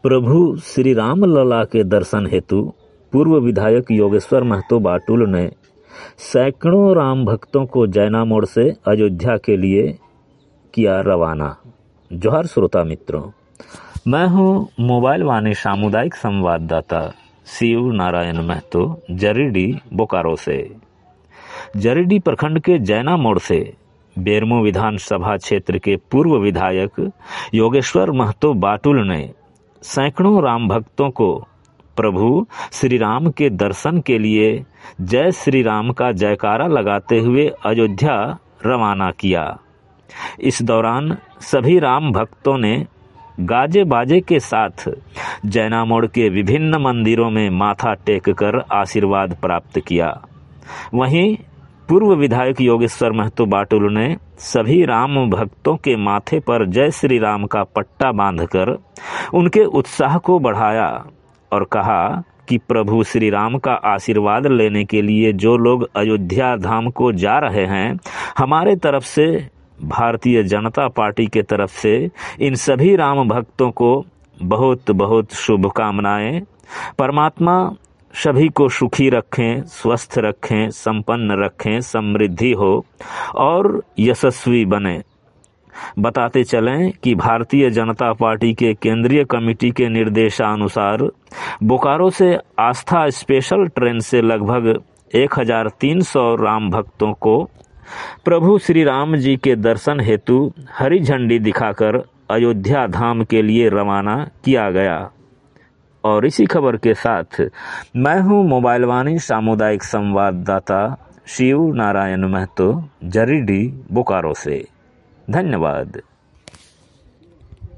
प्रभु श्री राम लला के दर्शन हेतु पूर्व विधायक योगेश्वर महतो बाटुल ने सैकड़ों राम भक्तों को जैना मोड़ से अयोध्या के लिए किया रवाना। जोहार श्रोता मित्रों, मैं हूं मोबाइल वाणी सामुदायिक संवाददाता शिव नारायण महतो जरीडी बोकारो से। जरीडी प्रखंड के जैना मोड़ से बेरमो विधानसभा क्षेत्र के पूर्व विधायक योगेश्वर महतो बाटुल ने सैकड़ों राम भक्तों को प्रभु श्री राम के दर्शन के लिए जय श्री राम का जयकारा लगाते हुए अयोध्या रवाना किया। इस दौरान सभी राम भक्तों ने गाजे बाजे के साथ जैना मोड़ के विभिन्न मंदिरों में माथा टेक कर आशीर्वाद प्राप्त किया। वहीं पूर्व विधायक योगेश्वर महतो बाटुल ने सभी राम भक्तों के माथे पर जय श्री राम का पट्टा बांधकर उनके उत्साह को बढ़ाया और कहा कि प्रभु श्री राम का आशीर्वाद लेने के लिए जो लोग अयोध्या धाम को जा रहे हैं, हमारे तरफ से, भारतीय जनता पार्टी के तरफ से इन सभी राम भक्तों को बहुत बहुत शुभकामनाएं। परमात्मा सभी को सुखी रखें, स्वस्थ रखें, संपन्न रखें, समृद्धि हो और यशस्वी बने। बताते चलें कि भारतीय जनता पार्टी के केंद्रीय कमेटी के निर्देशानुसार बोकारो से आस्था स्पेशल ट्रेन से लगभग 1300 राम भक्तों को प्रभु श्री राम जी के दर्शन हेतु हरी झंडी दिखाकर अयोध्या धाम के लिए रवाना किया गया। और इसी खबर के साथ मैं हूं मोबाइल वाणी सामुदायिक संवाददाता शिव नारायण महतो जरीडी बोकारो से। धन्यवाद।